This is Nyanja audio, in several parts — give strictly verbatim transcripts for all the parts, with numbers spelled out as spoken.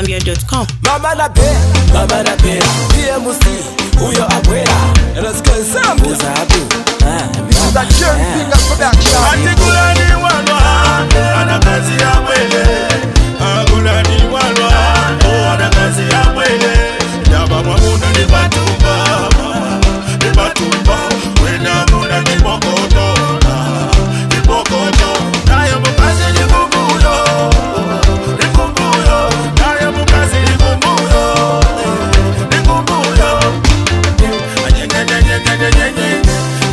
zambia dot com. Mama na be, mama na be, P M C, huyo Abuela. Let's go Zambia. Zabu. This is a Jerry Finger production. Atikulani walwa, ana kazi ya mwele. Agulani walwa, ana kazi ya mwele. Yaba mwamuna ni batumba, ni batumba. Wena muna ni mokoto, ni mokoto. Nayo mukazi ni kumbuyo, ni kumbuyo. Nayo mukazi ni kumbuyo, ni kumbuyo. Anyenge, nyenge, nyenge, nyenge.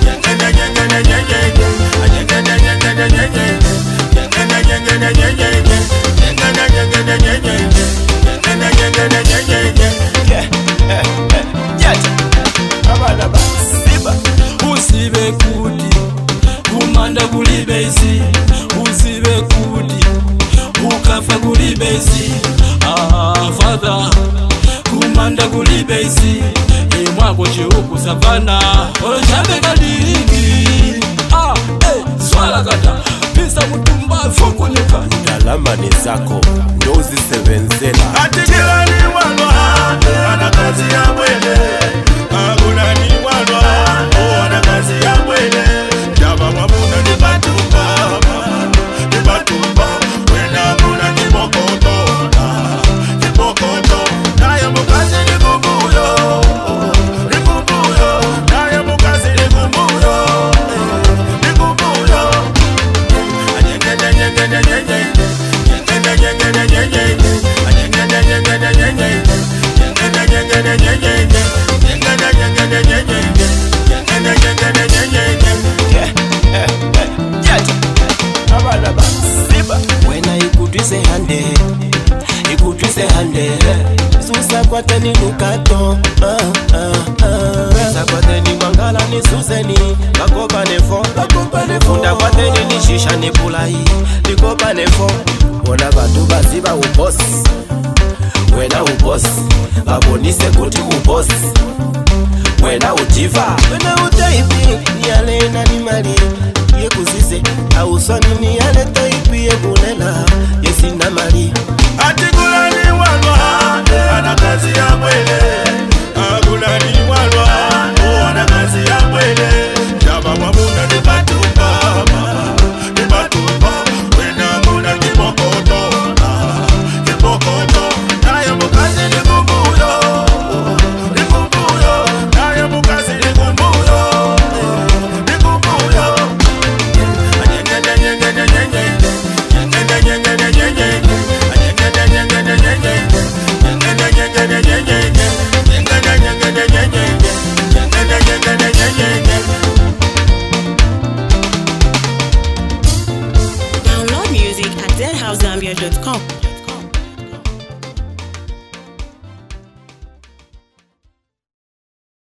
Usibe kuti umanda kulibezi, usibe kuti ukafa kulibezi. Ah father kumanda kulibezi, imwako chiuku savana ojabe kadingi. Ah eh swala kata pisa mutumba fukunyuka. Dalama ni zako ndo uzisebenzela. Atikulani walwa, ana kazi ya mwele. Agulani walwa, ana kazi ya mwele. Yaba mwamuna ni batumba, ni batumba. Wena muna ni mokoto, ni mokoto. Nayo mukazi ni kumbuyo, ni kumbuyo. Nayo mukazi ni kumbuyo, ni kumbuyo. Anyenge, nyenge, nyenge, nyenge. Nyenge, nyenge, nyenge, nyenge. Anyenge, nyenge, nyenge, nyenge. Nyenge, nyenge, nyenge, nyenge. Nyenge, nyenge, nyenge, nyenge. Nyenge, nyenge, nyenge, nyenge. Yeah, yeah, yeah. Abana ba siba. Wena ikutwise hande, ikutwise hande. Susa kwate ni nukato, ah ah ah. Susa kwate ni mangala ni suseni, bakopa nefo, bakopa nefo. Unda kwate ni nishisha ni pulai, nikopa nefo. Wona batu baziba uboss, wena uboss, babonise kuti uboss. Wena ujiva, wena utaipi, niyale na ni mali. Ye kuzize, ausoni niyale taipi ye kulela, yesi na mali. Atikulani walwa, ana kazi ya mwele. Agulani walwa, ana kazi ya mwele. Yaba mwamuna ni batumba, ni batumba. Wena muna ni mokoto, ni mokoto. Nayo mukazi ni kumbuyo, ni kumbuyo. Nayo mukazi ni kumbuyo, ni kumbuyo. Anyenge, nyenge, nyenge, nyenge. Nyenge, nyenge, nyenge, nyenge. Anyenge, nyenge, nyenge, nyenge. Nyenge, nyenge, nyenge, nyenge. Nyenge, nyenge, nyenge, nyenge. Nyenge, nyenge, nyenge, nyenge. Download music at zen house zambia dot com.